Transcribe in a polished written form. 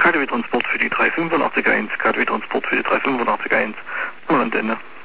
KDW Transport für die 385-1, KDW Transport für die 385-1 und Antenne.